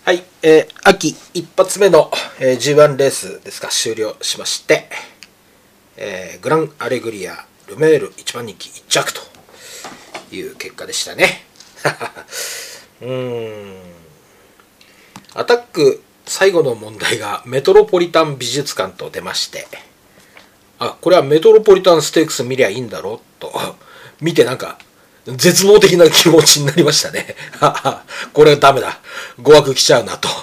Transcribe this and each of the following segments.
はい、秋一発目の、G1 レースですが終了しまして、グランアレグリアルメール1番人気1着という結果でしたね。アタック最後の問題がメトロポリタン美術館と出まして、これはメトロポリタンステークス見りゃいいんだろうと見てなんか絶望的な気持ちになりましたね。これはダメだ。誤枠来ちゃうなと。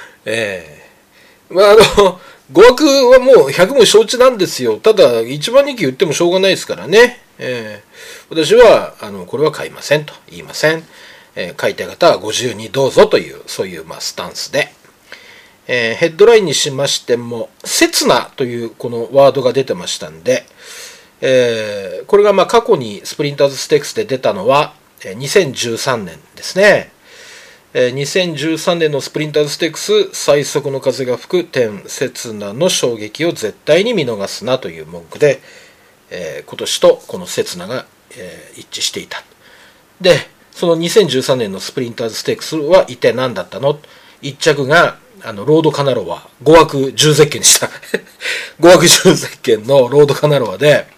誤枠はもう100も承知なんですよ。ただ、一番人気売ってもしょうがないですからね。私は、これは買いませんと言いません。買いたい方はご自由にどうぞという、そういう、スタンスで。ヘッドラインにしましても、刹那というこのワードが出てましたんで、これが過去にスプリンターズステークスで出たのは2013年ですね。2013年のスプリンターズステークス、最速の風が吹く天刹那の衝撃を絶対に見逃すなという文句で、今年とこの刹那が、一致していた。で、その2013年のスプリンターズステークスは一体何だったの？一着がロードカナロア、5枠10ゼッケンでした。5枠10ゼッケンのロードカナロアで、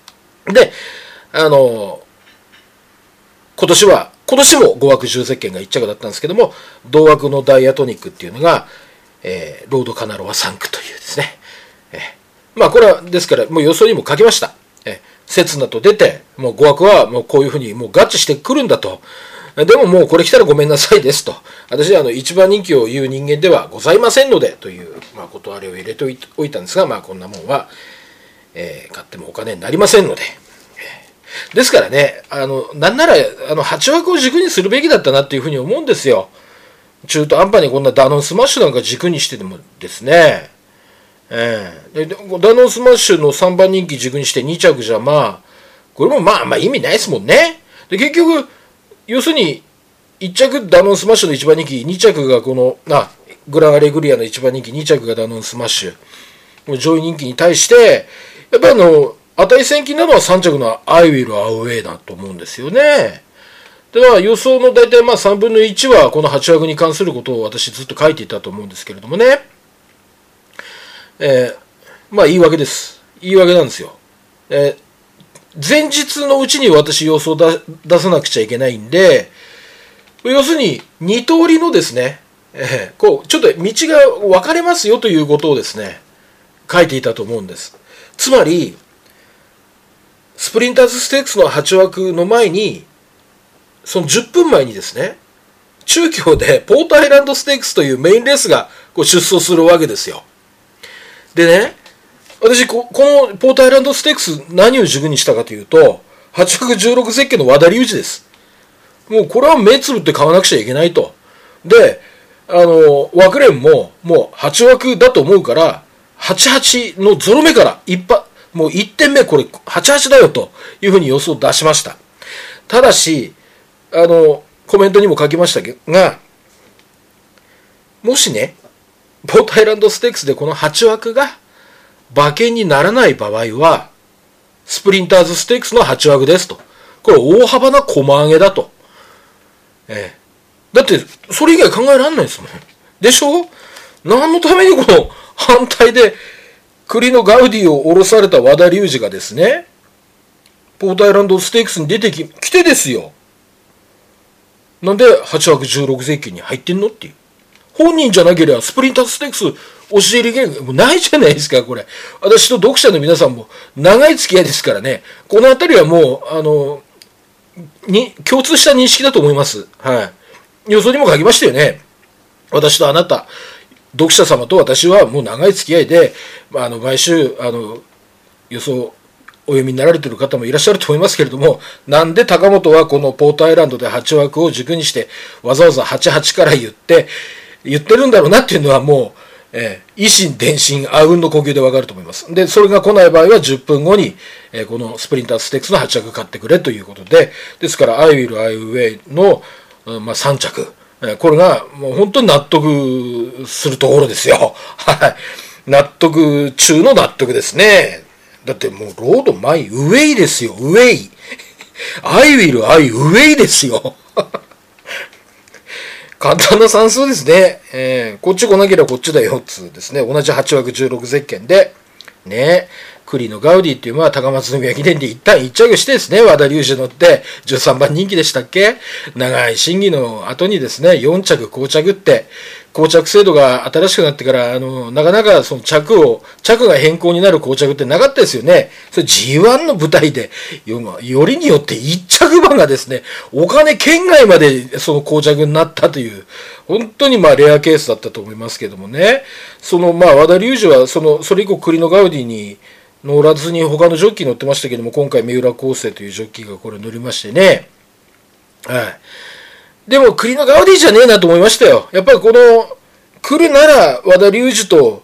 今年も5枠10ゼッケンが1着だったんですけども、同枠のダイアトニックっていうのが、ロードカナロア3区というですね。これはですからもう予想にも書きました。刹那と出て、もう5枠はもうこういうふうにもう合致してくるんだと。でももうこれ来たらごめんなさいですと。私は一番人気を言う人間ではございませんのでという、断りを入れておいたんですが、こんなもんは、買ってもお金になりませんので。ですからね、なんなら、8枠を軸にするべきだったなっていうふうに思うんですよ。中途半端にこんなダノンスマッシュなんか軸にしてでもですね。でダノンスマッシュの3番人気軸にして2着じゃこれも意味ないですもんね。で、結局、要するに、1着ダノンスマッシュの1番人気、2着がこの、グランアレグリアの1番人気、2着がダノンスマッシュ。上位人気に対して、やっぱり値千金なのは3着のアイウィル・アウェイだと思うんですよね。で予想の大体3分の1はこの8枠に関することを私ずっと書いていたと思うんですけれどもね。言い訳です。言い訳なんですよ。前日のうちに私予想出さなくちゃいけないんで、要するに2通りのですね、ちょっと道が分かれますよということをですね、書いていたと思うんです。つまり、スプリンターズステークスの8枠の前に、その10分前にですね、中京でポートアイランドステークスというメインレースが出走するわけですよ。でね、私このポートアイランドステークス何を軸にしたかというと、8枠16ゼッケンの和田隆二です。もうこれは目つぶって買わなくちゃいけないと。で、枠連ももう8枠だと思うから、88のゾロ目からもう1点目これ88だよというふうに予想を出しました。ただし、コメントにも書きましたが、もしね、ポートアイランドステークスでこの8枠が馬券にならない場合は、スプリンターズステークスの8枠ですと。これ大幅な駒上げだと。だって、それ以外考えられないですもん。でしょ？何のためにこの反対で、栗のガウディを降ろされた和田隆二がですね、ポートアイランドステークスに出てきてですよ。なんで8枠16ゼッケンに入ってんのっていう。本人じゃなければスプリンターズステークス教える権限ないじゃないですか、これ。私と読者の皆さんも長い付き合いですからね、このあたりはもう、共通した認識だと思います。はい。予想にも書きましたよね。私とあなた、読者様と私はもう長い付き合いで、毎週、予想、お読みになられている方もいらっしゃると思いますけれども、なんで高本はこのポートアイランドで8枠を軸にして、わざわざ88から言ってるんだろうなっていうのはもう、維心伝心、あうんの呼吸でわかると思います。で、それが来ない場合は10分後に、このスプリンターステークスの8着買ってくれということで、ですから、アイウィル・アイウェイの、3着。これがもう本当に納得するところですよ。はい。納得中の納得ですね。だってもうロードマイウェイですよ。ウェイ。アイウィルアイウェイですよ。 簡単な算数ですね。こっち来なければこっちだよ、つですね。同じ8枠16ゼッケンで、ね、栗のガウディっていう馬は高松宮記念で一旦一着してですね、和田龍二乗って13番人気でしたっけ。長い審議の後にですね、4着膠着って、膠着制度が新しくなってから、なかなかその着が変更になる膠着ってなかったですよね。それ G1 の舞台で、よりによって一着馬がですね、お金圏外までその膠着になったという、本当にレアケースだったと思いますけどもね。和田龍二はそれ以降栗のガウディに乗らずに他のジョッキー乗ってましたけども、今回三浦康生というジョッキーがこれ乗りましてね。はい。でも栗のガウディじゃねえなと思いましたよ。やっぱりこの来るなら和田龍二と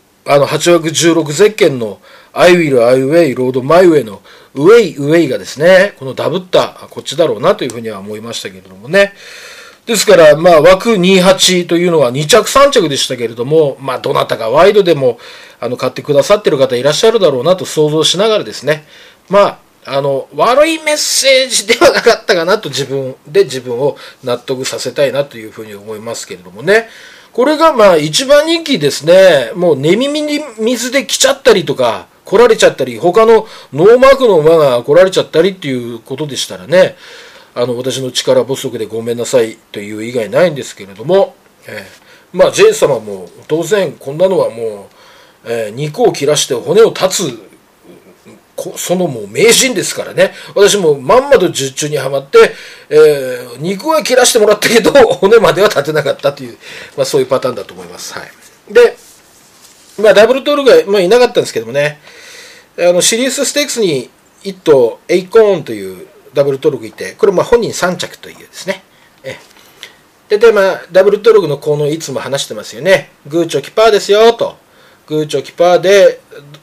8枠16ゼッケンのI will I way ロードマイウェイのウェイがですね、このダブったこっちだろうなというふうには思いましたけれどもね。ですから枠28というのは2着3着でしたけれども、どなたかワイドでも買ってくださってる方いらっしゃるだろうなと想像しながらですね、悪いメッセージではなかったかなと自分を納得させたいなというふうに思いますけれどもね。これが一番人気ですね。もう寝耳に水で来ちゃったりとか、来られちゃったり、他のノーマークの馬が来られちゃったりっていうことでしたらね、私の力不足でごめんなさいという以外ないんですけれども、ジェイ様も当然こんなのはもう、肉を切らして骨を断つそのもう名人ですからね。私もまんまと術中にはまって、肉は切らしてもらったけど骨までは立てなかったという、そういうパターンだと思います。はい。で、ダブルトールが、いなかったんですけどもね、シリウスステークスに1頭エイコーンというダブルトールがいて、これ本人3着というですね。で、ダブルトールの効能いつも話してますよね。グーチョキパーですよと。グーチョキパーで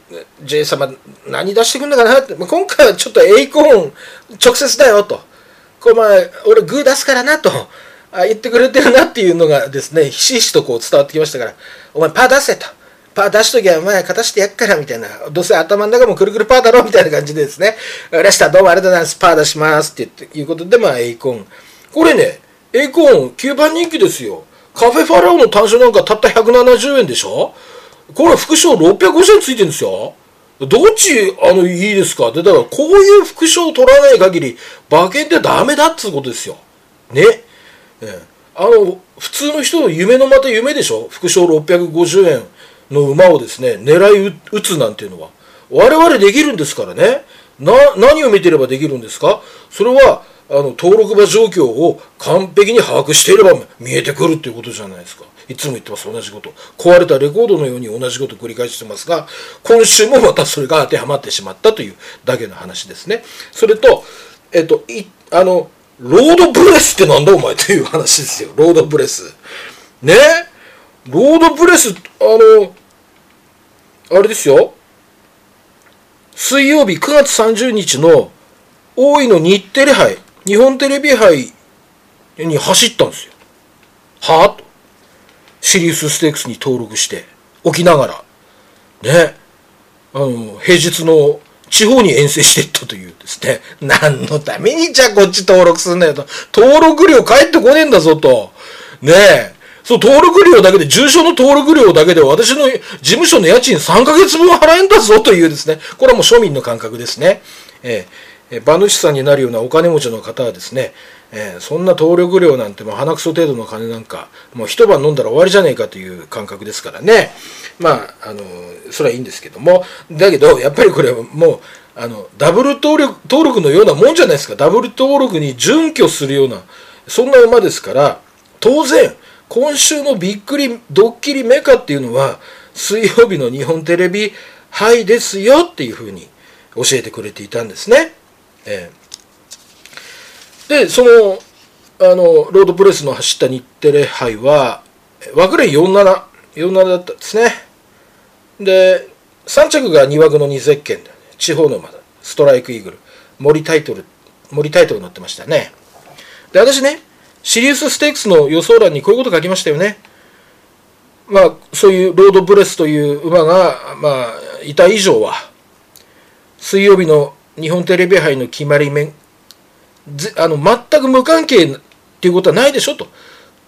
J 様何出してくるのかなって、今回はちょっとエイコーン直接だよと、俺グー出すからなと言ってくれてるなっていうのがですね、ひしひしとこう伝わってきましたから、お前パー出せと、パー出しときゃお前勝たしてやっからみたいな、どうせ頭の中もくるくるパーだろみたいな感じでですね、レスターどうもありがとうございます、パー出しますっていうことで、エイコーン、これね、エイコーン9番人気ですよ。カフェファラオの単勝なんかたった170円でしょ。これ副賞650円ついてるんですよ。どっちいいですか。でだからこういう副賞を取らない限り馬券ってダメだっつうことですよね。普通の人の夢のまた夢でしょ。副賞650円の馬をですね狙い撃つなんていうのは我々できるんですからね。何を見てればできるんですか。それは登録馬状況を完璧に把握していれば見えてくるっていうことじゃないですか。いつも言ってます。同じこと。壊れたレコードのように同じことを繰り返してますが、今週もまたそれが当てはまってしまったというだけの話ですね。それと、ロードブレスってなんだお前という話ですよ。ロードブレス。ね。ロードブレス、あれですよ。水曜日9月30日の大井の日テレ杯、日本テレビ杯に走ったんですよ。はぁと。シリウスステークスに登録しておきながらね、平日の地方に遠征していったというですね、何のためにじゃあこっち登録するんだよと、登録料返ってこねえんだぞとねえ、そう登録料だけで、重症の登録料だけで私の事務所の家賃3ヶ月分払えんだぞというですね、これはもう庶民の感覚ですね。馬主さんになるようなお金持ちの方はですね、そんな登録料なんてもう鼻くそ程度の金なんかもう一晩飲んだら終わりじゃねえかという感覚ですからね。それはいいんですけども、だけどやっぱりこれはもうダブル登録のようなもんじゃないですか。ダブル登録に準拠するようなそんな馬ですから、当然今週のびっくりドッキリメカっていうのは水曜日の日本テレビ杯ですよっていうふうに教えてくれていたんですね。でそのロードプレスの走った日テレ杯は枠連47だったんですね。で3着が2枠の2ゼッケンで、地方の馬だ、ストライクイーグル、森タイトル乗ってましたね。で私ね、シリウスステークスの予想欄にこういうこと書きましたよね。そういうロードブレスという馬がいた以上は水曜日の日本テレビ杯の決まり面全く無関係っていうことはないでしょと。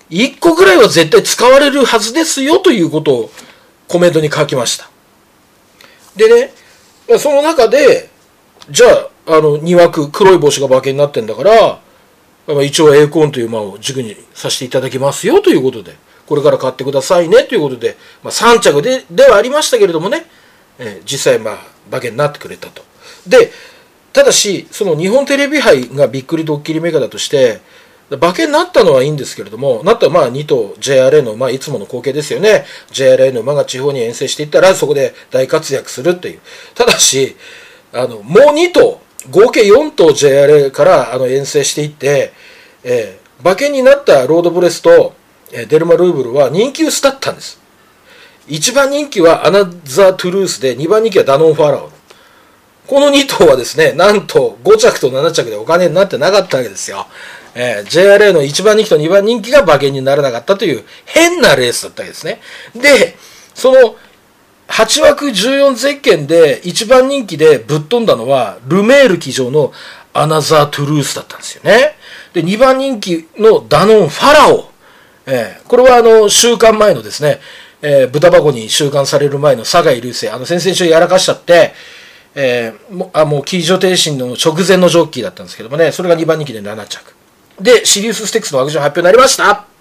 1個ぐらいは絶対使われるはずですよということをコメントに書きました。でね、その中で、じゃあ、2枠、黒い帽子が馬券になってんだから、一応エーコンという馬を軸にさせていただきますよということで、これから買ってくださいねということで、3着ではありましたけれどもね、実際馬券になってくれたと。で、ただし、その日本テレビ杯がびっくりドッキリメカだとして、馬券になったのはいいんですけれども、なったら2頭 JRA の馬、いつもの光景ですよね。JRA の馬が地方に遠征していったら、そこで大活躍するっていう。ただし、もう2頭、合計4頭 JRA から遠征していって、馬券になったロードブレスと、デルマ・ルーブルは人気薄だったんです。1番人気はアナザー・トゥルースで、2番人気はダノン・ファラオ。この2頭はですね、なんと5着と7着でお金になってなかったわけですよ。JRA の1番人気と2番人気が馬券にならなかったという変なレースだったわけですね。で、その8枠14ゼッケンで1番人気でぶっ飛んだのはルメール騎乗のアナザー・トゥルースだったんですよね。で、2番人気のダノン・ファラオ。これは週間前のですね、豚箱に収監される前の酒井流星、先々週やらかしちゃって、もう騎乗停止の直前のジョッキーだったんですけどもね、それが2番人気で7着。で、シリウスステークスの枠順発表になりました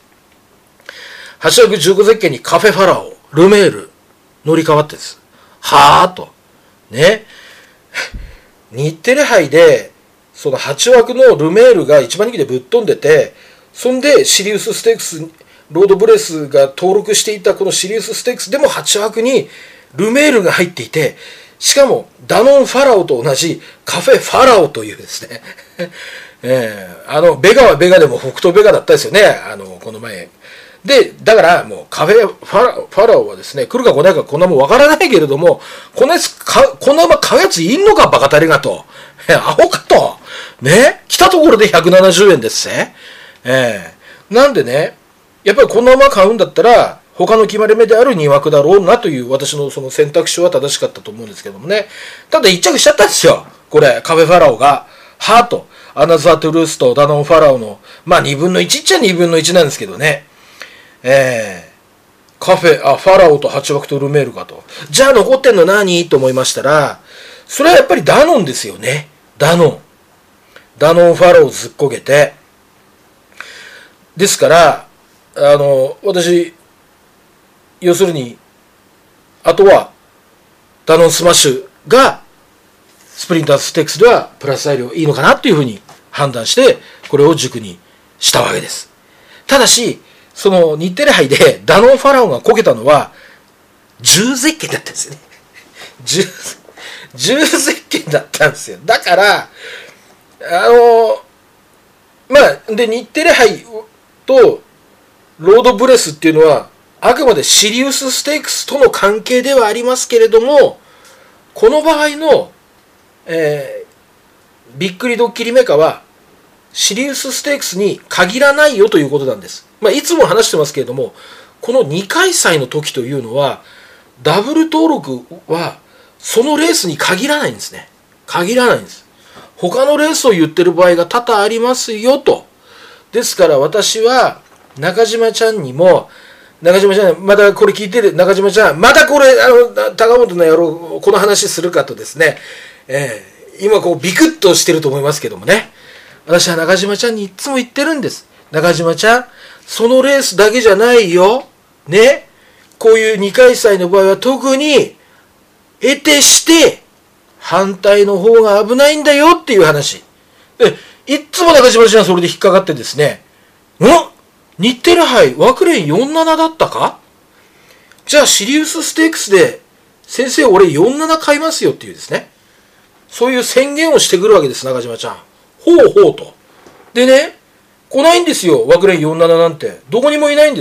。8枠15ゼッケンにカフェファラオ、ルメール、乗り換わってです。はぁと。ね。日テレ杯で、その8枠のルメールが1番人気でぶっ飛んでて、そんでシリウスステークス、ロードブレスが登録していたこのシリウスステークスでも8枠にルメールが入っていて、しかもダノン・ファラオと同じカフェ・ファラオというですね、ベガはベガでも北東ベガだったですよね、この前。で、だからもうカフェ・ファラオはですね、来るか来ないかこんなもんわからないけれども、こんな馬買うやついんのかバカタレがと。アホかと。ね、来たところで170円ですね。なんでね、やっぱりこんな馬買うんだったら、他の決まり目である2枠だろうなという私のその選択肢は正しかったと思うんですけどもね。ただ1着しちゃったんですよ。これ、カフェファラオが。はぁと、アナザートゥルースとダノンファラオの、2分の1っちゃ2分の1なんですけどね。ファラオと8枠とルメールかと。じゃあ残ってんの何と思いましたら、それはやっぱりダノンですよね。ダノンファラオずっこけて。ですから、私、要するに、あとは、ダノンスマッシュが、スプリンターズステークスではプラス材料いいのかなというふうに判断して、これを軸にしたわけです。ただし、その日テレ杯でダノンファラオがこけたのは、10ゼッケンだったんですよね。10ゼッケンだったんですよ。だから、で、日テレ杯とロードブレスっていうのは、あくまでシリウスステークスとの関係ではありますけれども、この場合の、びっくりドッキリメカは、シリウスステークスに限らないよということなんです。いつも話してますけれども、この2開催の時というのは、ダブル登録は、そのレースに限らないんですね。限らないんです。他のレースを言ってる場合が多々ありますよと。ですから私は、中島ちゃんにも、中島ちゃん、まだこれ聞いてる、中島ちゃん、またこれ、高本の野郎、この話するかとですね、今こうビクッとしてると思いますけどもね。私は中島ちゃんにいつも言ってるんです。中島ちゃん、そのレースだけじゃないよ。ね。こういう2開催の場合は特に、得てして、反対の方が危ないんだよっていう話。で、いつも中島ちゃんはそれで引っかかってですね、日テレ杯枠連47だったか？じゃあシリウスステークスで、先生俺47買いますよっていうですね。そういう宣言をしてくるわけです、中島ちゃん。ほうほうと。でね、来ないんですよ、枠連47なんて。どこにもいないんです。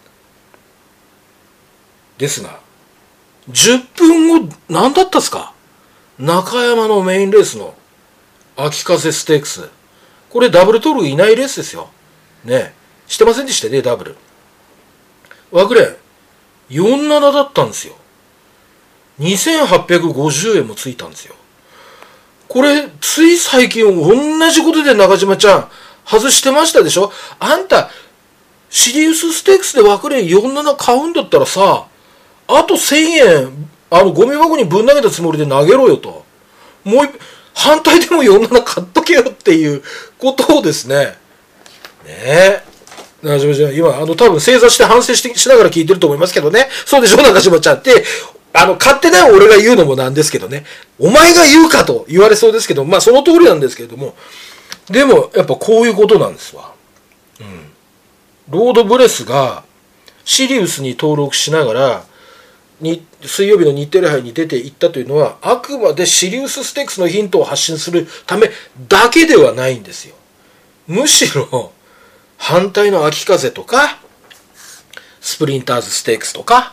ですが、10分後、何だったっすか？中山のメインレースの秋風ステークス。これダブルトールいないレースですよ。ね。してませんでしたね、ダブル。枠連47だったんですよ。2850円もついたんですよ。これ、つい最近同じことで中島ちゃん外してましたでしょ？あんた、 シリウスステークスで枠で47買うんだったらさ、あと1000円、ゴミ箱にぶん投げたつもりで投げろよと。もう反対でも47買っとけよっていうことをですね。ねえ。中島ちゃん、今、多分正座して反省しながら聞いてると思いますけどね。そうでしょ、中島ちゃんって。勝手な俺が言うのもなんですけどね。お前が言うかと言われそうですけど、まあその通りなんですけれども。でも、やっぱこういうことなんですわ。ロードブレスがシリウスに登録しながら水曜日の日テレ杯に出ていったというのは、あくまでシリウスステークスのヒントを発信するためだけではないんですよ。むしろ反対の秋風とかスプリンターズステークスとか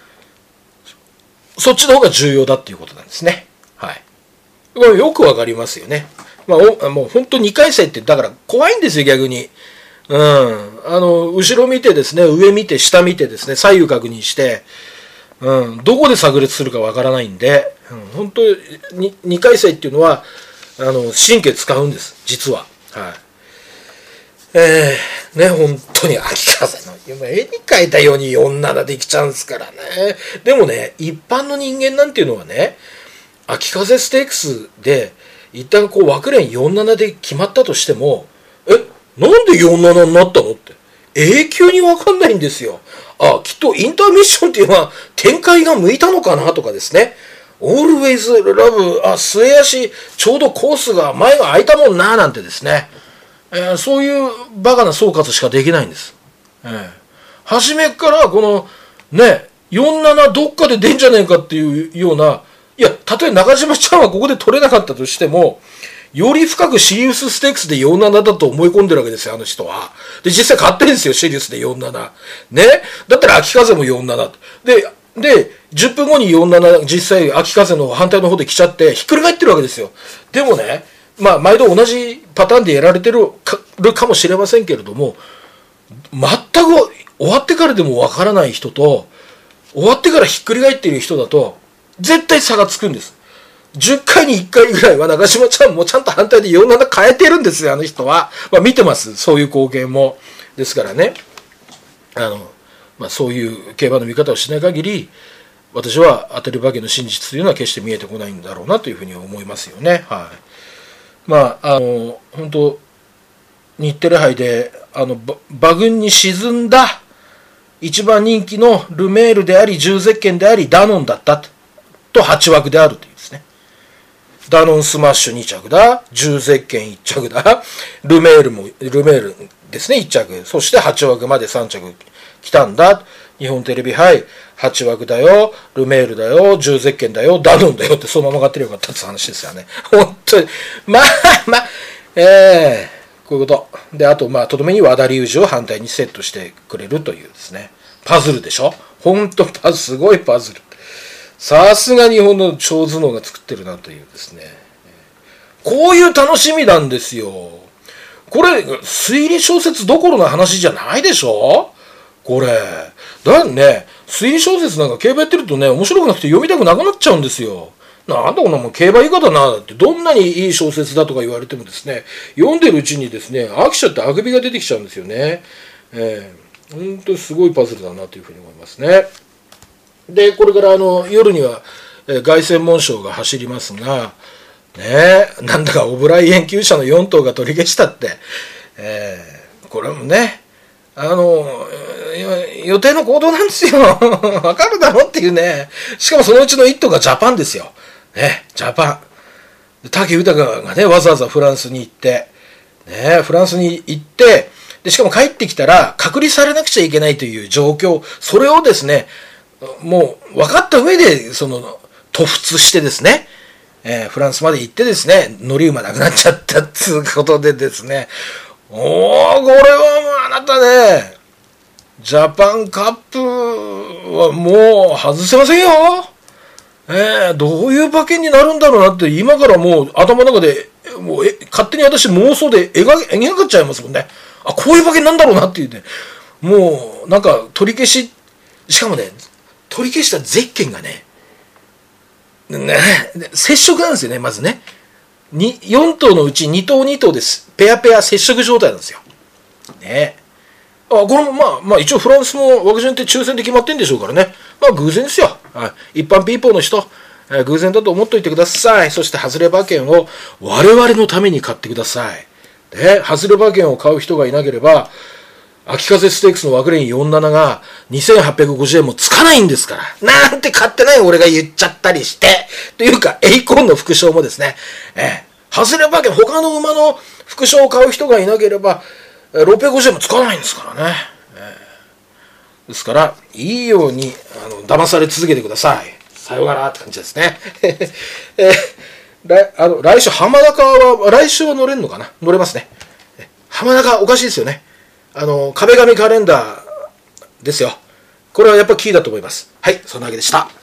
そっちの方が重要だっていうことなんですね。はい。これよくわかりますよね。まあ、もう本当2回戦ってだから怖いんですよ、逆に。後ろ見てですね、上見て、下見てですね、左右確認して、どこで炸裂するかわからないんで、本当に2回戦っていうのは、神経使うんです、実は。はい。ね、本当に秋風の、今絵に描いたように47できちゃうんですからね。でもね、一般の人間なんていうのはね、秋風ステークスで、一旦こう枠連47で決まったとしても、なんで47になったのって。永久にわかんないんですよ。きっとインターミッションっていうのは展開が向いたのかなとかですね。Always Love、末足、ちょうどコースが、前が空いたもんな、なんてですね。そういうバカな総括しかできないんです。初めからこの、ね、47どっかで出んじゃねえかっていうような、いや、たとえ中島ちゃんはここで取れなかったとしても、より深くシリウスステークスで47だと思い込んでるわけですよ、あの人は。で、実際買ってるんですよ、シリウスで47。ね。だったら秋風も47。で、10分後に47、実際秋風の反対の方で来ちゃって、ひっくり返ってるわけですよ。でもね、まあ、毎度同じパターンでやられてるかもしれませんけれども、全く終わってからでもわからない人と、終わってからひっくり返っている人だと、絶対差がつくんです。10回に1回ぐらいは中島ちゃんもちゃんと反対で47変えてるんですよ、あの人は。まあ見てます、そういう光景も。ですからね、まあそういう競馬の見方をしない限り、私は当たり馬券の真実というのは決して見えてこないんだろうなというふうに思いますよね。はい。まあ、本当日テレ杯で、馬群に沈んだ一番人気のルメールであり、重ゼッケンであり、ダノンだったと8枠であるというですね。ダノンスマッシュ2着だ、重ゼッケン1着だ、ルメールですね、1着。そして8枠まで3着来たんだ。日本テレビ杯、8枠だよ、ルメールだよ、重ゼッケンだよ、ダノンだよってそのまま買ってりゃよかったって話ですよね。本当に。まあ、こういうこと。で、あと、まあ、とどめに和田龍二を反対にセットしてくれるというですね。パズルでしょ？本当すごいパズル。さすが日本の超頭脳が作ってるなというですね。こういう楽しみなんですよ。これ、推理小説どころの話じゃないでしょ？これ。だね、推理小説なんか競馬やってるとね、面白くなくて読みたくなくなっちゃうんですよ。なんだこんなもん競馬いいかだな、ってどんなにいい小説だとか言われてもですね、読んでるうちにですね、飽きちゃってあくびが出てきちゃうんですよね。本当にすごいパズルだなというふうに思いますね。で、これから夜には、凱旋門賞が走りますが、ね、なんだかオブライエン級者の4頭が取り消したって、これもね、予定の行動なんですよ。わかるだろっていうね。しかもそのうちの1頭がジャパンですよ。ね、ジャパン。武豊がね、わざわざフランスに行って、ね、フランスに行って、で、しかも帰ってきたら隔離されなくちゃいけないという状況、それをですね、もう分かった上で、突出してですね、フランスまで行ってですね、乗り馬なくなっちゃったっていうことでですね、これはもうあなたね、ジャパンカップはもう外せませんよ。どういう馬券になるんだろうなって今からもう頭の中でもう勝手に私妄想で描かっちゃいますもんね。こういう馬券なんだろうなっていうね。もうなんか取り消し、しかもね、取り消したゼッケンがね、接触なんですよね、まずね。4頭のうち2頭2頭です。ペアペア接触状態なんですよ。ね。 これもまあ一応フランスも枠順って抽選で決まってんでしょうからね。まあ偶然ですよ。一般ピーポーの人、偶然だと思っといてください。そして外れ馬券を我々のために買ってください。で、外れ馬券を買う人がいなければ、秋風ステークスの枠連47が2850円もつかないんですから。なんて買ってない俺が言っちゃったりして。というか、エイコンの副賞もですね、外れ馬券、他の馬の副賞を買う人がいなければ、650円もつかないんですからね。ですから、いいように騙され続けてください。さようならって感じですね。来週、浜中は、来週は乗れるのかな？乗れますね。浜中おかしいですよね。壁紙カレンダーですよ。これはやっぱキーだと思います。はい、そんなわけでした。